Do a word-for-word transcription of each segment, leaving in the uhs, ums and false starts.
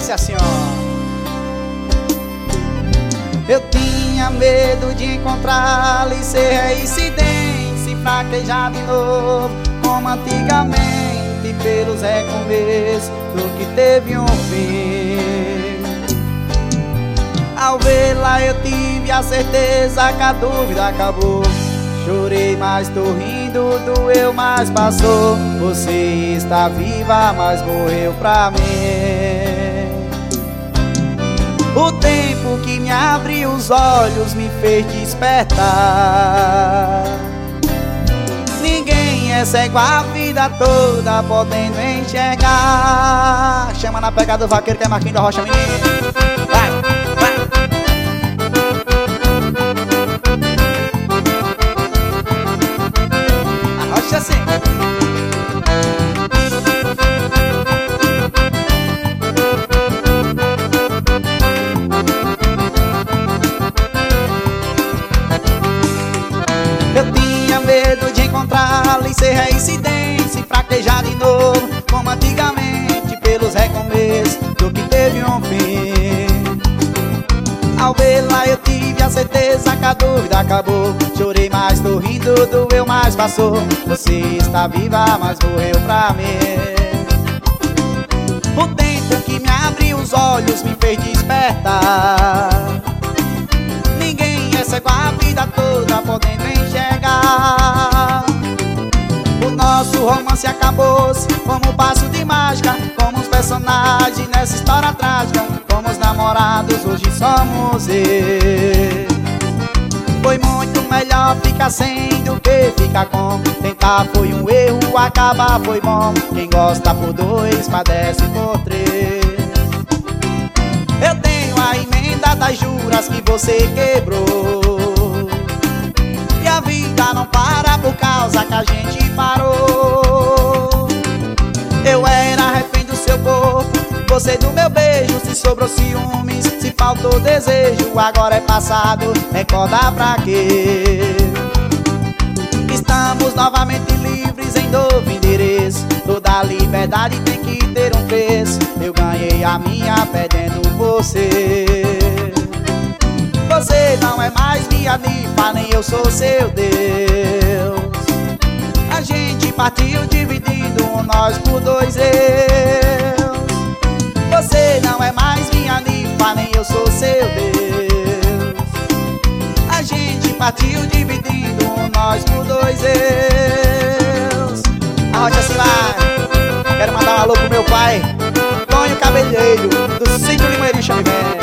Disse assim, ó: eu tinha medo de encontrá-la e ser reincidente, fraquejar de novo, como antigamente, pelos recomeços do que teve um fim. Ao vê-la eu tive a certeza que a dúvida acabou. Chorei, mas tô rindo, doeu, mas passou. Você está viva, mas morreu pra mim. O tempo que me abriu os olhos me fez despertar. Ninguém é cego a vida toda, podendo enxergar. Chama na pegada do vaqueiro que é Marquinhos da Rocha, menino. Vai, vai. Arrocha assim. Eu tinha medo de encontrá-la e ser reincidente, fraquejar de novo, como antigamente, pelos recomeços do que teve um fim. Ao vê-la eu tive a certeza que a dúvida acabou. Chorei, mas tô rindo, doeu, mas passou. Você está viva, mas morreu pra mim. O tempo que me abriu os olhos me fez despertar. Ninguém é cego a vida toda, podendo enxergar. O nosso romance acabou-se como um passo de mágica, como os personagens nessa história trágica. Fomos namorados, hoje somos ex. Foi muito melhor ficar sem do que ficar com. Tentar foi um erro, acabar foi bom. Quem gosta por dois, padece por três. Eu tenho a emenda das juras que você quebrou, e a vida não para por causa que a gente parou. Eu era refém do seu corpo, você do meu beijo. Se sobrou ciúmes, se faltou desejo, agora é passado, recorda pra quê? Estamos novamente livres em novo endereço. Toda liberdade tem que ter um preço. Eu ganhei a minha perdendo você. Você não é mais minha ninfa, nem eu sou seu Deus. A gente partiu dividindo nós por dois eus. Você não é mais minha ninfa, nem eu sou seu Deus. A gente partiu dividindo nós por dois eus. Arrocha assim lá. Quero mandar um alô pro meu pai, Tonho Cabeleireiro, do Sítio Limoeirinho, Xavier.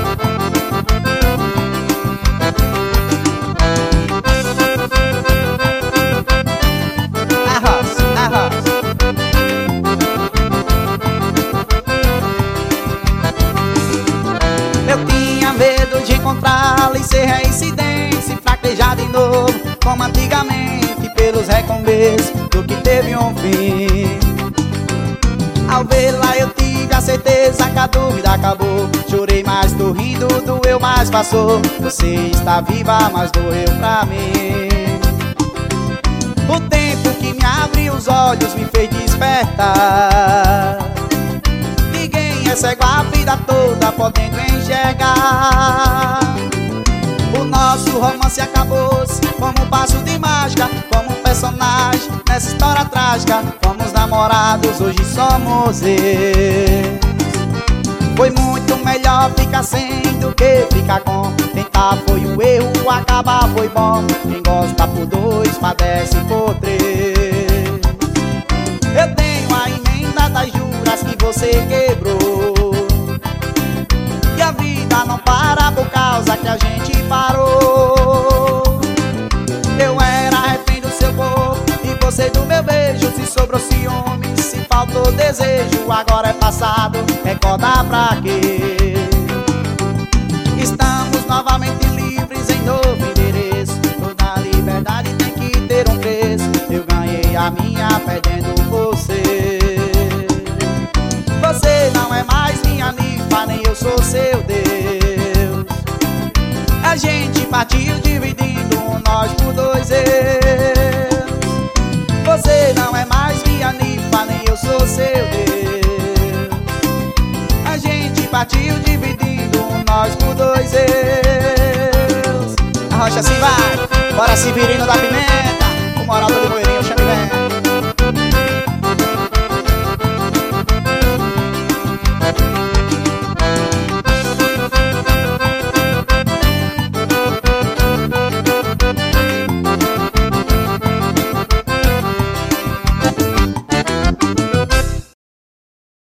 Arrocha, arrocha. Eu tinha medo de encontrá-la e ser reincidente, fraquejar de novo, como antigamente, pelos recomeços do que teve um fim. Ao vê-la eu tive a certeza que a dúvida acabou. Chorei, mas tô rindo, doeu, mas passou. Você está viva, mas doeu pra mim. O tempo que me abriu os olhos me fez despertar. Ninguém é cego a vida toda, podendo enxergar. O nosso romance acabou-se como um passo de mágica, como um personagem nessa história trágica. Fomos namorados, hoje somos ex. Foi muito melhor ficar sem do que ficar com. Tentar foi um erro, acabar foi bom. Quem gosta por dois, padece por três. Eu tenho a emenda das juras que você quebrou, e a vida não para por causa que a gente parou. Eu era refém do seu corpo e você do meu beijo. Se sobrou ciúmes, se faltou desejo, agora é passado, recorda pra quê? Estamos novamente livres em novo endereço. Toda liberdade tem que ter um preço. Eu ganhei a minha perdendo você. Você não é mais minha ninfa, nem eu sou seu Deus. A gente partiu dividindo nós por dois eus. Você não é mais minha ninfa, nem eu sou seu Deus. A gente partiu dividindo nós por dois eus. A rocha assim vai, bora Severino da Pimenta, o moral do Limoeirinho.